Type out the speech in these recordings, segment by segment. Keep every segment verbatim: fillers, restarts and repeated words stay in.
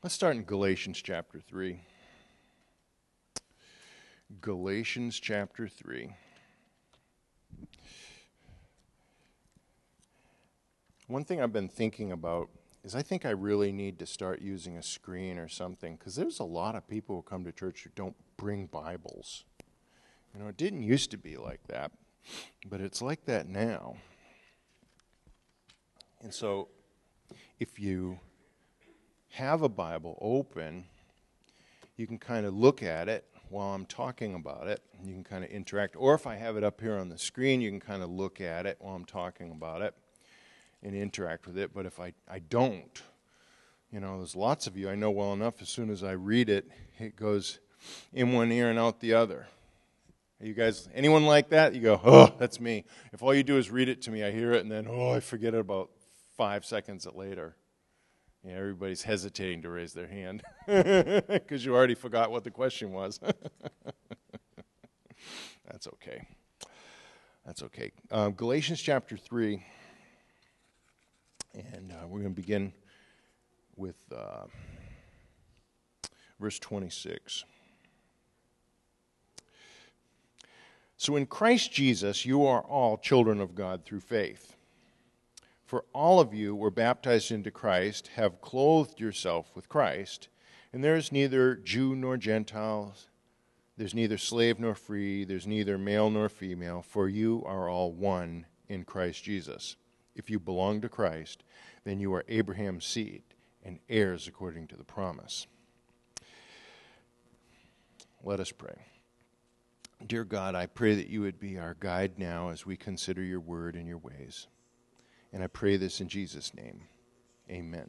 Let's start in Galatians chapter three. Galatians chapter three. One thing I've been thinking about is I think I really need to start using a screen or something, because there's a lot of people who come to church who don't bring Bibles. You know, it didn't used to be like that, but it's like that now. And so if you have a Bible open, you can kind of look at it while I'm talking about it. You can kind of interact. Or if I have it up here on the screen, you can kind of look at it while I'm talking about it and interact with it. But if I, I don't, you know, there's lots of you I know well enough, as soon as I read it, it goes in one ear and out the other. Are you guys, anyone like that? You go, oh, that's me. If all you do is read it to me, I hear it, and then, oh, I forget it about five seconds later. Yeah, everybody's hesitating to raise their hand because you already forgot what the question was. That's okay. That's okay. Um, Galatians chapter three, and uh, we're going to begin with uh, verse twenty-six. So in Christ Jesus, you are all children of God through faith. For all of you were baptized into Christ, have clothed yourself with Christ, and there is neither Jew nor Gentile, there's neither slave nor free, there's neither male nor female, for you are all one in Christ Jesus. If you belong to Christ, then you are Abraham's seed and heirs according to the promise. Let us pray. Dear God, I pray that you would be our guide now as we consider your word and your ways. And I pray this in Jesus' name. Amen.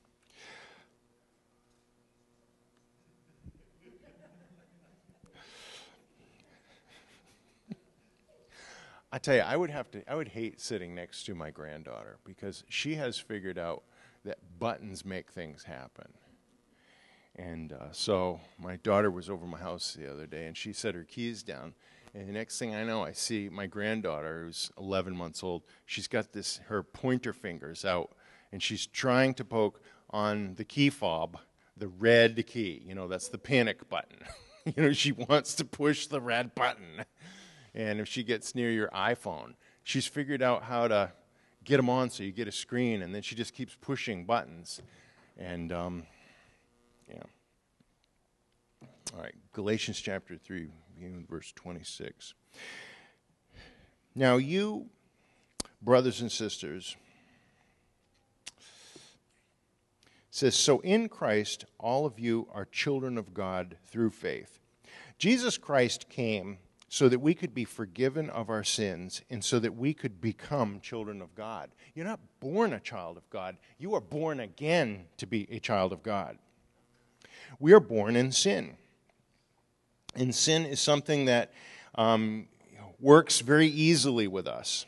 I tell you, I would have to, I would hate sitting next to my granddaughter because she has figured out that buttons make things happen. And uh, so my daughter was over my house the other day, and she set her keys down. And the next thing I know, I see my granddaughter, who's eleven months old, she's got this, her pointer fingers out, and she's trying to poke on the key fob, the red key. You know, that's the panic button. You know, she wants to push the red button. And if she gets near your iPhone, she's figured out how to get them on so you get a screen, and then she just keeps pushing buttons. And, um, yeah. All right, Galatians chapter three. In verse twenty-six. Now you, brothers and sisters, says, so in Christ all of you are children of God through faith. Jesus Christ came so that we could be forgiven of our sins and so that we could become children of God. You're not born a child of God. You are born again to be a child of God. We are born in sin. And sin is something that um, works very easily with us.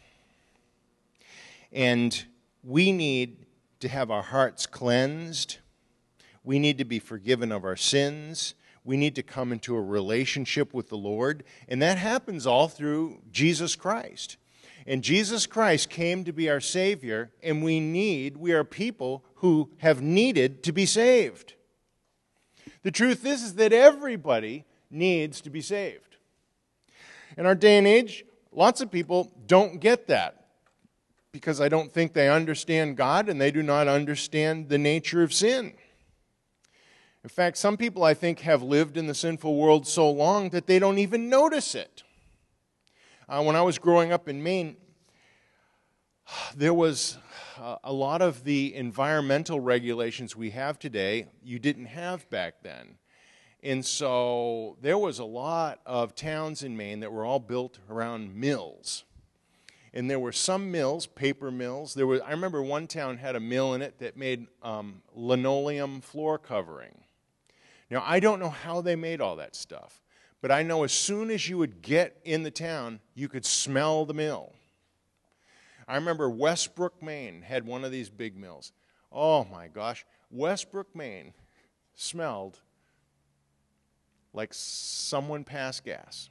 And we need to have our hearts cleansed. We need to be forgiven of our sins. We need to come into a relationship with the Lord. And that happens all through Jesus Christ. And Jesus Christ came to be our Savior, and we need, we are people who have needed to be saved. The truth is, is that everybody needs to be saved. In our day and age, lots of people don't get that because I don't think they understand God and they do not understand the nature of sin. In fact, some people, I think, have lived in the sinful world so long that they don't even notice it. Uh, when I was growing up in Maine, there was uh, a lot of the environmental regulations we have today you didn't have back then. And so there was a lot of towns in Maine that were all built around mills. And there were some mills, paper mills. There was, I remember one town had a mill in it that made um, linoleum floor covering. Now, I don't know how they made all that stuff, but I know as soon as you would get in the town, you could smell the mill. I remember Westbrook, Maine had one of these big mills. Oh my gosh, Westbrook, Maine smelled like someone passed gas.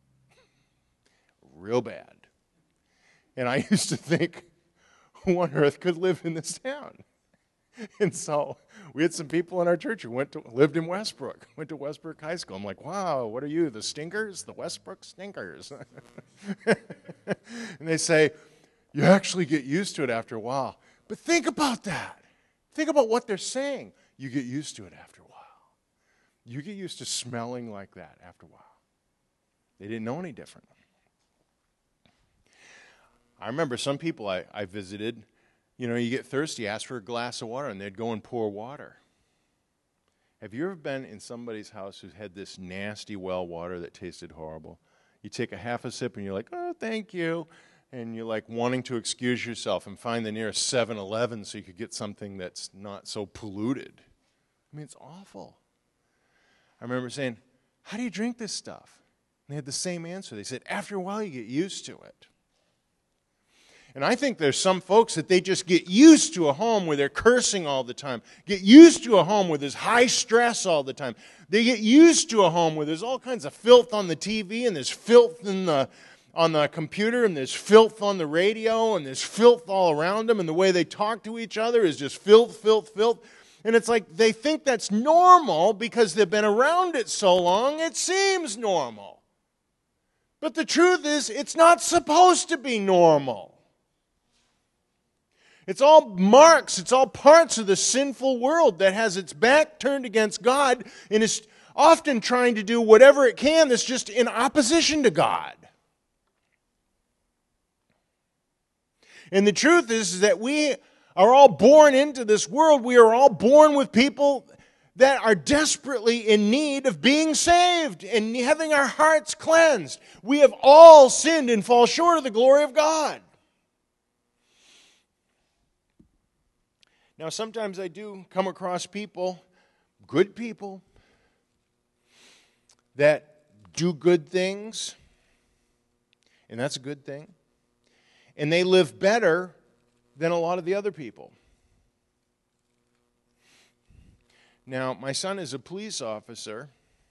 Real bad. And I used to think, who on earth could live in this town? And so we had some people in our church who went to lived in Westbrook, went to Westbrook High School. I'm like, wow, what are you, the Stinkers? The Westbrook Stinkers. And they say, you actually get used to it after a while. But think about that. Think about what they're saying. You get used to it after a while. You get used to smelling like that after a while. They didn't know any different. I remember some people I, I visited, you know, you get thirsty, ask for a glass of water, and they'd go and pour water. Have you ever been in somebody's house who's had this nasty well water that tasted horrible? You take a half a sip and you're like, oh, thank you. And you're like wanting to excuse yourself and find the nearest seven eleven so you could get something that's not so polluted. I mean, it's awful. I remember saying, how do you drink this stuff? And they had the same answer. They said, after a while you get used to it. And I think there's some folks that they just get used to a home where they're cursing all the time, get used to a home where there's high stress all the time. They get used to a home where there's all kinds of filth on the T V, and there's filth in the, on the computer, and there's filth on the radio, and there's filth all around them, and the way they talk to each other is just filth, filth, filth. And it's like they think that's normal because they've been around it so long, it seems normal. But the truth is, it's not supposed to be normal. It's all marks, it's all parts of the sinful world that has its back turned against God and is often trying to do whatever it can that's just in opposition to God. And the truth is, is that we are all born into this world. We are all born with people that are desperately in need of being saved and having our hearts cleansed. We have all sinned and fall short of the glory of God. Now, sometimes I do come across people, good people, that do good things, and that's a good thing, and they live better than a lot of the other people. Now, my son is a police officer,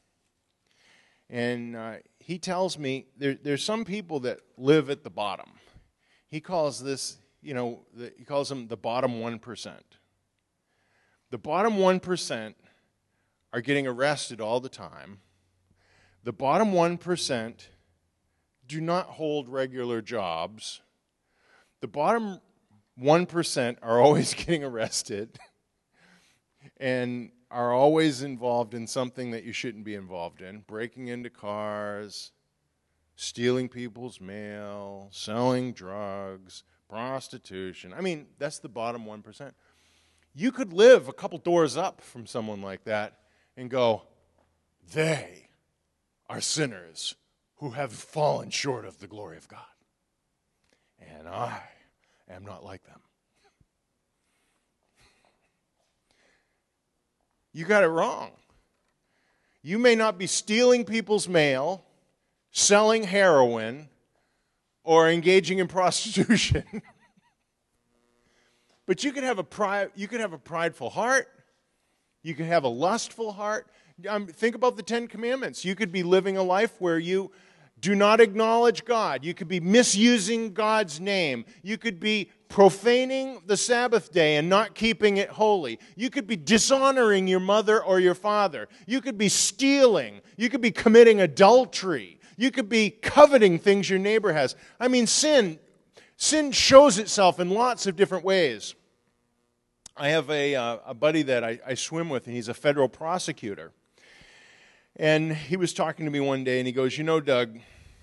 and uh, he tells me there, there's some people that live at the bottom. He calls this, you know, the, he calls them the bottom one percent. The bottom one percent are getting arrested all the time. The bottom one percent do not hold regular jobs. The bottom one percent are always getting arrested and are always involved in something that you shouldn't be involved in, breaking into cars, stealing people's mail, selling drugs, prostitution. I mean, that's the bottom one percent. You could live a couple doors up from someone like that and go, they are sinners who have fallen short of the glory of God. And I am not like them. You got it wrong. You may not be stealing people's mail, selling heroin, or engaging in prostitution. But you could have a pride, you could have a prideful heart. You could have a lustful heart. Um, think about the Ten Commandments. You could be living a life where you do not acknowledge God. You could be misusing God's name. You could be profaning the Sabbath day and not keeping it holy. You could be dishonoring your mother or your father. You could be stealing. You could be committing adultery. You could be coveting things your neighbor has. I mean, sin, sin shows itself in lots of different ways. I have a, uh, a buddy that I, I swim with, and he's a federal prosecutor. And he was talking to me one day, and he goes, you know, Doug,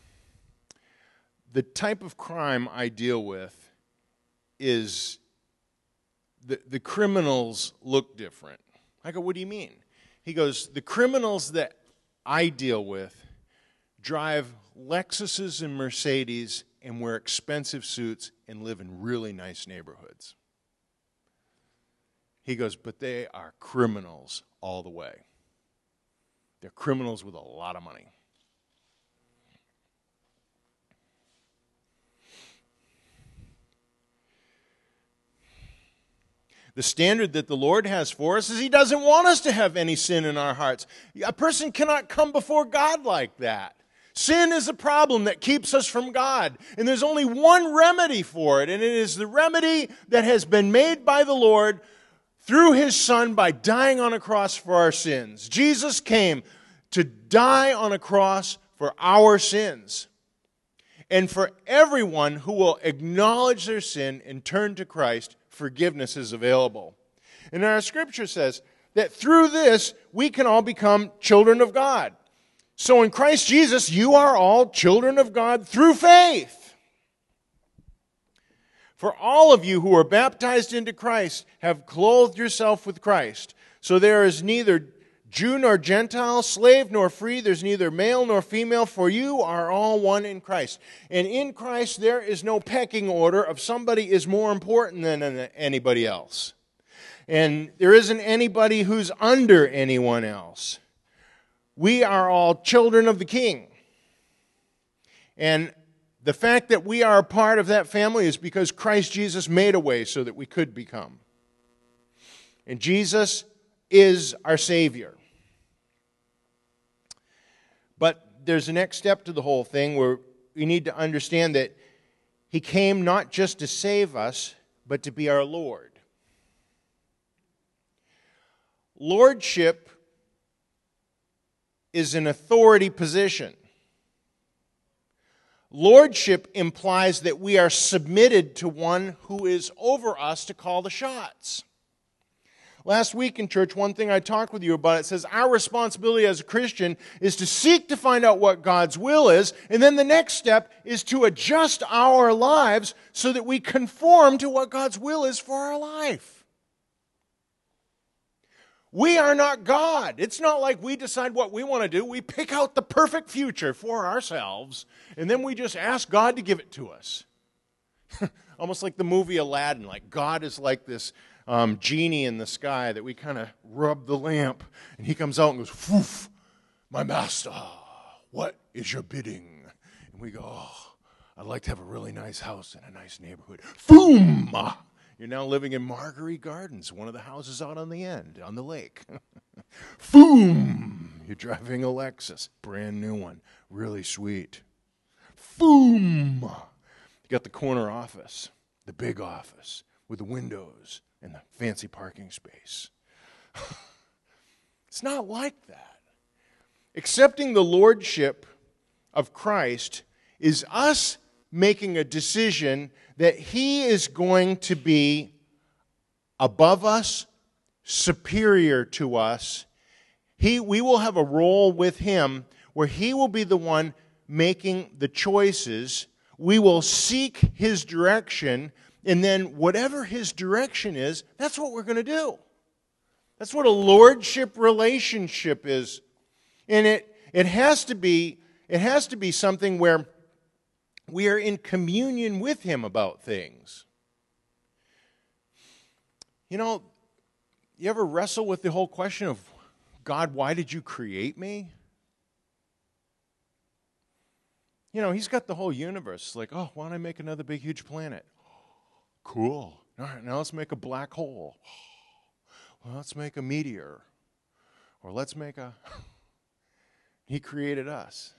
the type of crime I deal with is the, the criminals look different. I go, what do you mean? He goes, the criminals that I deal with drive Lexuses and Mercedes and wear expensive suits and live in really nice neighborhoods. He goes, but they are criminals all the way. They're criminals with a lot of money. The standard that the Lord has for us is He doesn't want us to have any sin in our hearts. A person cannot come before God like that. Sin is a problem that keeps us from God. And there's only one remedy for it, and it is the remedy that has been made by the Lord through his Son by dying on a cross for our sins. Jesus came to die on a cross for our sins. And for everyone who will acknowledge their sin and turn to Christ, forgiveness is available. And our scripture says that through this, we can all become children of God. So in Christ Jesus, you are all children of God through faith. For all of you who are baptized into Christ have clothed yourself with Christ. So there is neither Jew nor Gentile, slave nor free, there's neither male nor female, for you are all one in Christ. And in Christ there is no pecking order of somebody is more important than anybody else. And there isn't anybody who's under anyone else. We are all children of the King. And the fact that we are a part of that family is because Christ Jesus made a way so that we could become. And Jesus is our Savior. But there's a next step to the whole thing where we need to understand that He came not just to save us, but to be our Lord. Lordship is an authority position. Lordship implies that we are submitted to one who is over us to call the shots. Last week in church, one thing I talked with you about, it says our responsibility as a Christian is to seek to find out what God's will is, and then the next step is to adjust our lives so that we conform to what God's will is for our life. We are not God. It's not like we decide what we want to do. We pick out the perfect future for ourselves, and then we just ask God to give it to us. Almost like the movie Aladdin, like God is like this Um, genie in the sky that we kind of rub the lamp, and he comes out and goes, "Woof, my master, what is your bidding?" And we go, "Oh, I'd like to have a really nice house in a nice neighborhood." Boom! You're now living in Marguerite Gardens, one of the houses out on the end, on the lake. Boom! You're driving a Lexus, brand new one, really sweet. Boom! You got the corner office, the big office with the windows and the fancy parking space. It's not like that. Accepting the lordship of Christ is us making a decision that He is going to be above us, superior to us. He, we will have a role with Him where He will be the one making the choices. We will seek His direction. And then whatever His direction is, that's what we're going to do. That's what a lordship relationship is. And it, it has to be, it has to be something where we are in communion with Him about things. You know, you ever wrestle with the whole question of, God, why did you create me? You know, He's got the whole universe. It's like, oh, why don't I make another big, huge planet? Cool. All right, now let's make a black hole. Well, let's make a meteor. Or let's make a... He created us.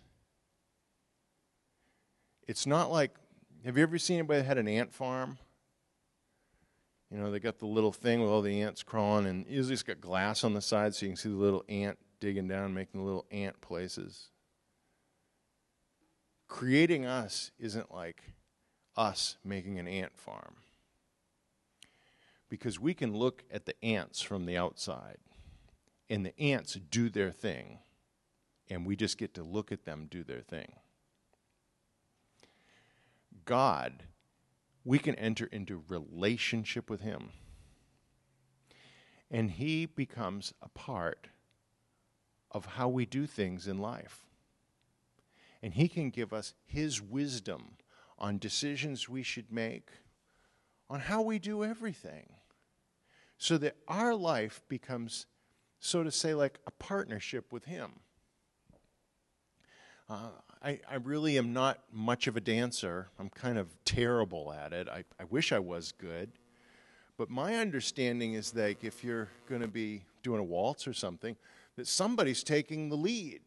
It's not like... Have you ever seen anybody that had an ant farm? You know, they got the little thing with all the ants crawling, and usually it's got glass on the side so you can see the little ant digging down, making the little ant places. Creating us isn't like us making an ant farm. Because we can look at the ants from the outside, and the ants do their thing, and we just get to look at them do their thing. God, we can enter into relationship with Him, and He becomes a part of how we do things in life. And He can give us His wisdom on decisions we should make, on how we do everything, so that our life becomes, so to say, like a partnership with Him. Uh, I, I really am not much of a dancer. I'm kind of terrible at it. I, I wish I was good. But my understanding is that if you're going to be doing a waltz or something, that somebody's taking the lead.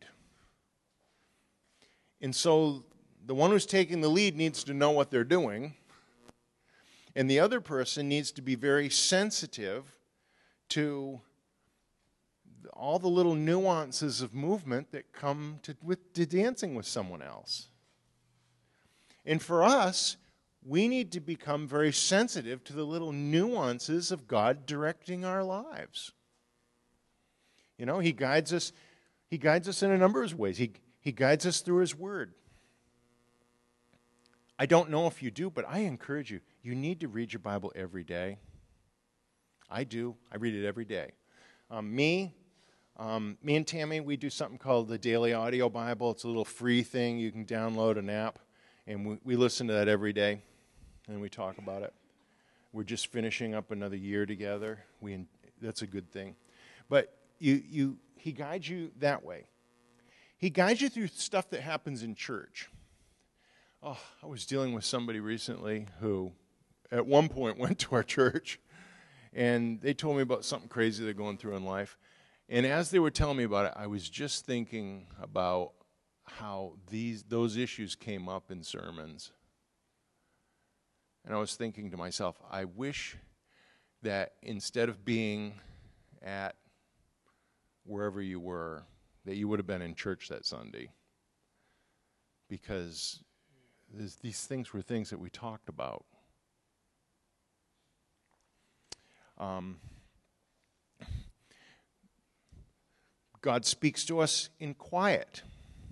And so the one who's taking the lead needs to know what they're doing. And the other person needs to be very sensitive to all the little nuances of movement that come to, with, to dancing with someone else. And for us, we need to become very sensitive to the little nuances of God directing our lives. You know, he guides us, he guides us in a number of ways. He, he guides us through his word. I don't know if you do, but I encourage you, you need to read your Bible every day. I do. I read it every day. Um, me, um, me and Tammy, we do something called the Daily Audio Bible. It's a little free thing. You can download an app, and we, we listen to that every day, and we talk about it. We're just finishing up another year together. We That's a good thing. But you, you, he guides you that way. He guides you through stuff that happens in church. Oh, I was dealing with somebody recently who at one point went to our church, and they told me about something crazy they're going through in life. And as they were telling me about it, I was just thinking about how these those issues came up in sermons. And I was thinking to myself, I wish that instead of being at wherever you were, that you would have been in church that Sunday. Because these things were things that we talked about. Um, God speaks to us in quiet.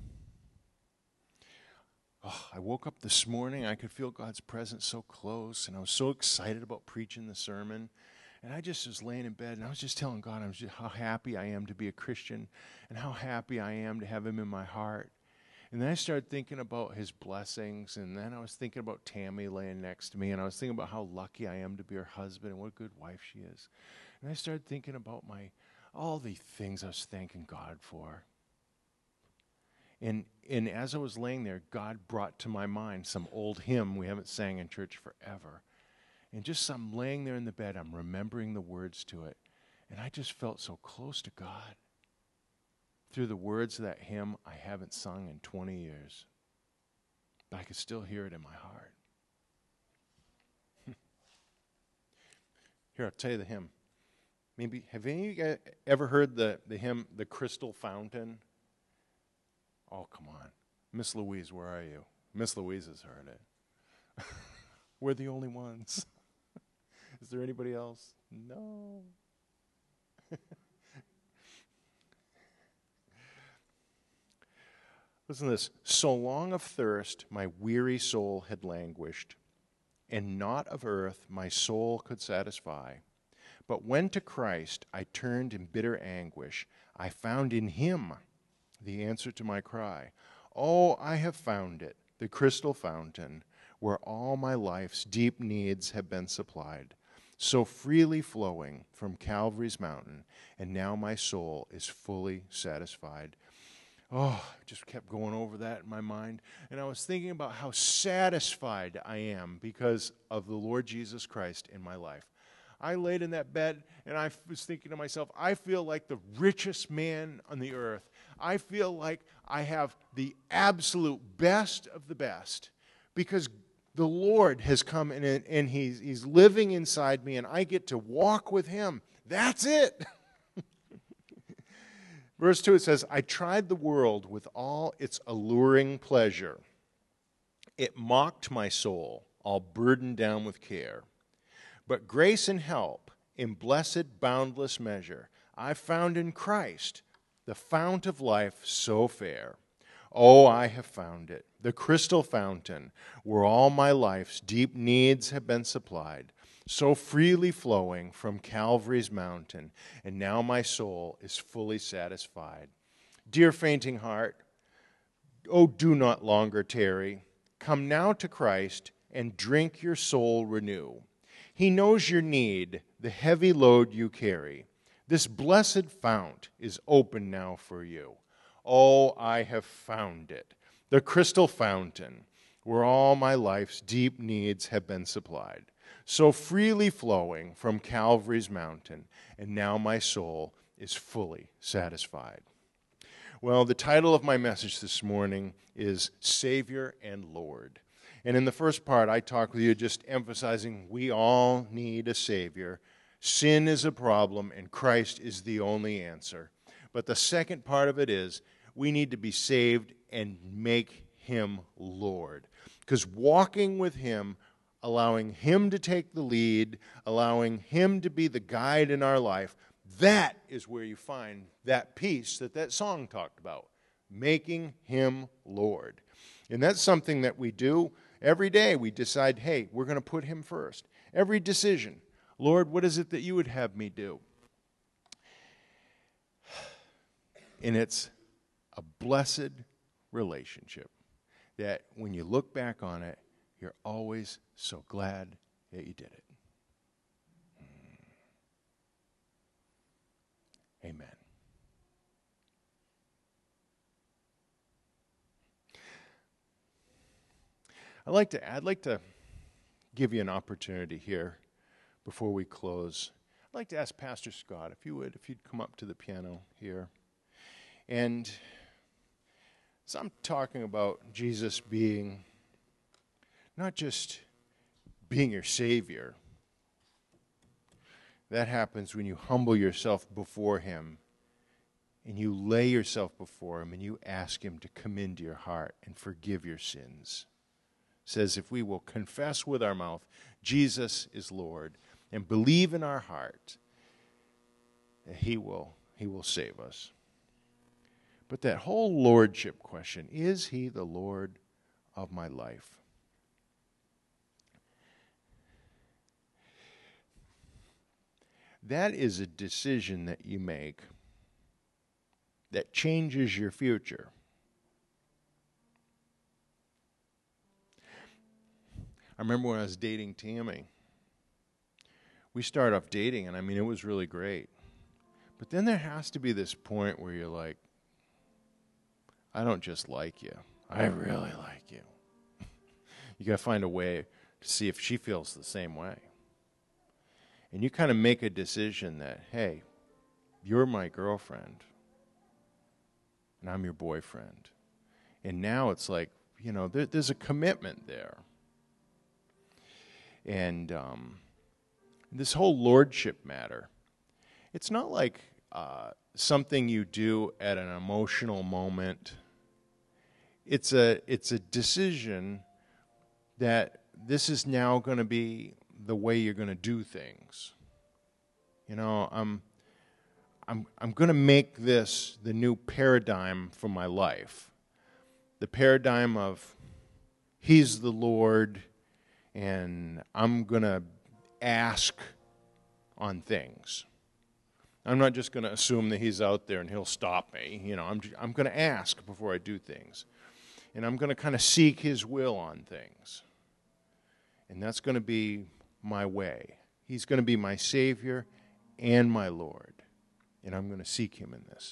Oh, I woke up this morning, I could feel God's presence so close, and I was so excited about preaching the sermon. And I just was laying in bed, and I was just telling God I'm just, how happy I am to be a Christian, and how happy I am to have him in my heart. And then I started thinking about his blessings, and then I was thinking about Tammy laying next to me, and I was thinking about how lucky I am to be her husband and what a good wife she is. And I started thinking about my all the things I was thanking God for. And and as I was laying there, God brought to my mind some old hymn we haven't sang in church forever. And just I'm laying there in the bed, I'm remembering the words to it, and I just felt so close to God. Through the words of that hymn I haven't sung in twenty years. But I could still hear it in my heart. Here, I'll tell you the hymn. Maybe, have any of you guys ever heard the, the hymn, The Crystal Fountain? Oh, come on. Miss Louise, where are you? Miss Louise has heard it. We're the only ones. Is there anybody else? No. Listen to this. So long of thirst my weary soul had languished, and naught of earth my soul could satisfy. But when to Christ I turned in bitter anguish, I found in him the answer to my cry. Oh, I have found it, the crystal fountain, where all my life's deep needs have been supplied, so freely flowing from Calvary's mountain, and now my soul is fully satisfied. Oh, I just kept going over that in my mind. And I was thinking about how satisfied I am because of the Lord Jesus Christ in my life. I laid in that bed and I was thinking to myself, I feel like the richest man on the earth. I feel like I have the absolute best of the best because the Lord has come in and he's, he's living inside me and I get to walk with him. That's it. Verse two, it says, I tried the world with all its alluring pleasure. It mocked my soul, all burdened down with care. But grace and help, in blessed boundless measure, I found in Christ, the fount of life so fair. Oh, I have found it, the crystal fountain, where all my life's deep needs have been supplied, so freely flowing from Calvary's mountain, and now my soul is fully satisfied. Dear fainting heart, oh, do not longer tarry. Come now to Christ and drink your soul renew. He knows your need, the heavy load you carry. This blessed fount is open now for you. Oh, I have found it, the crystal fountain, where all my life's deep needs have been supplied, so freely flowing from Calvary's mountain, and now my soul is fully satisfied. Well, the title of my message this morning is Savior and Lord. And in the first part, I talked with you just emphasizing we all need a Savior Sin is a problem, and Christ is the only answer. But the second part of it is we need to be saved and make him Lord. Because walking with him, allowing him to take the lead, allowing him to be the guide in our life, that is where you find that peace that that song talked about, making him Lord. And that's something that we do every day. We decide, hey, we're going to put him first. Every decision, Lord, what is it that you would have me do? And it's a blessed relationship that when you look back on it, you're always so glad that you did it. Amen. I'd like to, I'd like to give you an opportunity here before we close. I'd like to ask Pastor Scott, if you would, if you'd come up to the piano here. And so I'm talking about Jesus being, not just being your Savior. That happens when you humble yourself before him and you lay yourself before him and you ask him to come into your heart and forgive your sins. It says if we will confess with our mouth Jesus is Lord and believe in our heart that he will, he will save us. But that whole lordship question, is he the Lord of my life? That is a decision that you make that changes your future. I remember when I was dating Tammy. We started off dating, and I mean, it was really great. But then there has to be this point where you're like, I don't just like you. I really like you. You got to find a way to see if she feels the same way. And you kind of make a decision that, hey, you're my girlfriend, and I'm your boyfriend. And now it's like, you know, there, there's a commitment there. And um, this whole lordship matter, it's not like uh, something you do at an emotional moment. It's a, it's a decision that this is now going to be the way you're going to do things. You know, I'm, I'm, I'm going to make this the new paradigm for my life. The paradigm of he's the Lord, and I'm going to ask on things. I'm not just going to assume that he's out there and he'll stop me. You know, I'm, I'm going to ask before I do things. And I'm going to kind of seek his will on things. And that's going to be my way. He's going to be my Savior and my Lord. And I'm going to seek him in this.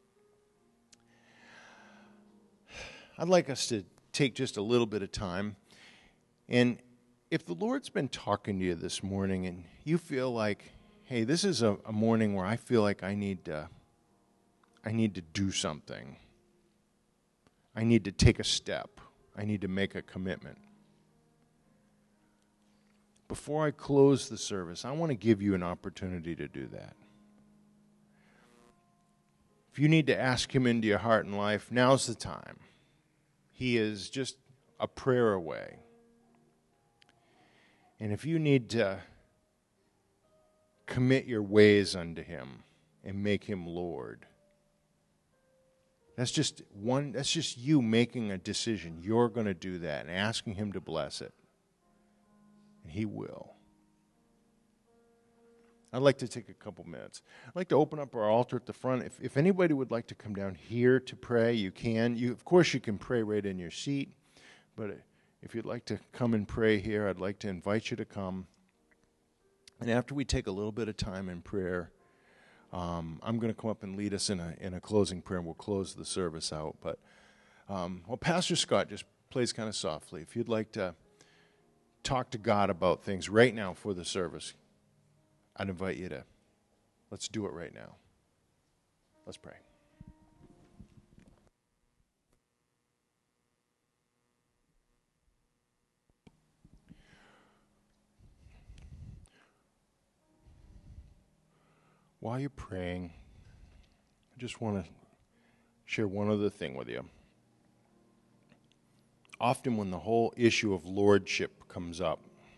I'd like us to take just a little bit of time. And if the Lord's been talking to you this morning and you feel like, hey, this is a, a morning where I feel like I need to, I need to do something. I need to take a step. I need to make a commitment. Before I close the service, I want to give you an opportunity to do that. If you need to ask him into your heart and life, now's the time. He is just a prayer away. And if you need to commit your ways unto him and make him Lord, that's just one, that's just you making a decision. You're going to do that and asking him to bless it. And he will. I'd like to take a couple minutes. I'd like to open up our altar at the front. If, if anybody would like to come down here to pray, you can. You, of course, you can pray right in your seat. But if you'd like to come and pray here, I'd like to invite you to come. And after we take a little bit of time in prayer, um, I'm going to come up and lead us in a in a closing prayer, and we'll close the service out. But um, well, Pastor Scott just plays kind of softly. If you'd like to talk to God about things right now for the service, I'd invite you to, let's do it right now. Let's pray. While you're praying, I just want to share one other thing with you. Often when the whole issue of lordship comes up,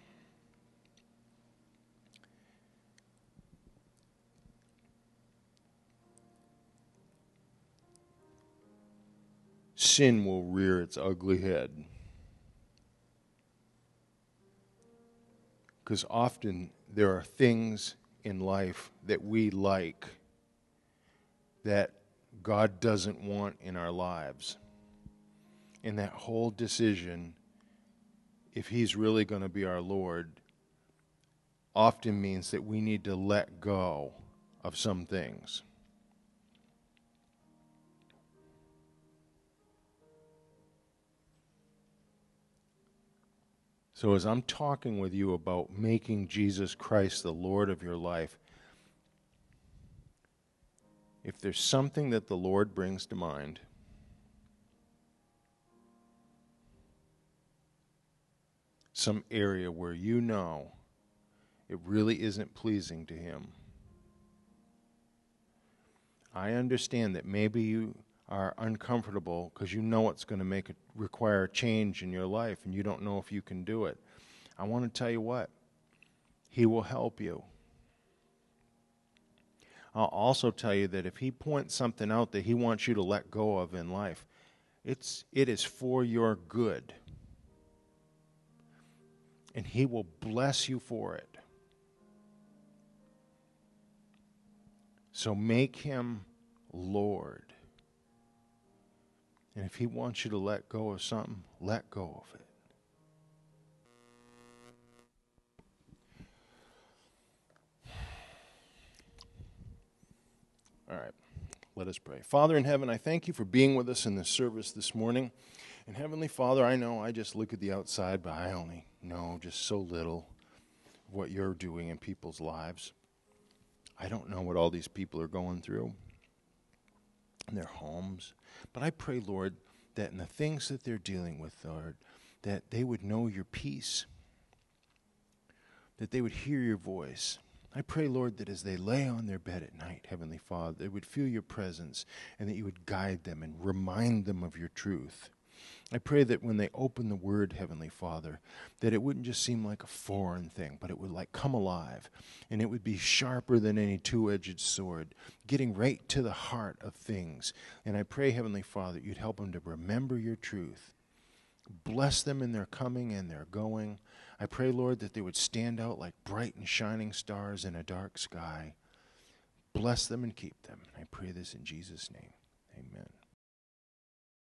sin will rear its ugly head. Because often there are things in life that we like that God doesn't want in our lives. And that whole decision, if He's really going to be our Lord, often means that we need to let go of some things. So as I'm talking with you about making Jesus Christ the Lord of your life, if there's something that the Lord brings to mind, some area where you know it really isn't pleasing to Him, I understand that maybe you are uncomfortable because you know it's going to make it require a change in your life and you don't know if you can do it. I want to tell you what, He will help you. I'll also tell you that if He points something out that He wants you to let go of in life, it's it is for your good. And He will bless you for it. So make Him Lord. And if He wants you to let go of something, let go of it. All right, let us pray. Father in heaven, I thank You for being with us in this service this morning. And Heavenly Father, I know I just look at the outside, but I only know just so little of what You're doing in people's lives. I don't know what all these people are going through in their homes. But I pray, Lord, that in the things that they're dealing with, Lord, that they would know Your peace, that they would hear Your voice. I pray, Lord, that as they lay on their bed at night, Heavenly Father, they would feel Your presence and that You would guide them and remind them of Your truth. I pray that when they open the Word, Heavenly Father, that it wouldn't just seem like a foreign thing, but it would like come alive, and it would be sharper than any two-edged sword, getting right to the heart of things. And I pray, Heavenly Father, You'd help them to remember Your truth. Bless them in their coming and their going. I pray, Lord, that they would stand out like bright and shining stars in a dark sky. Bless them and keep them. I pray this in Jesus' name. Amen.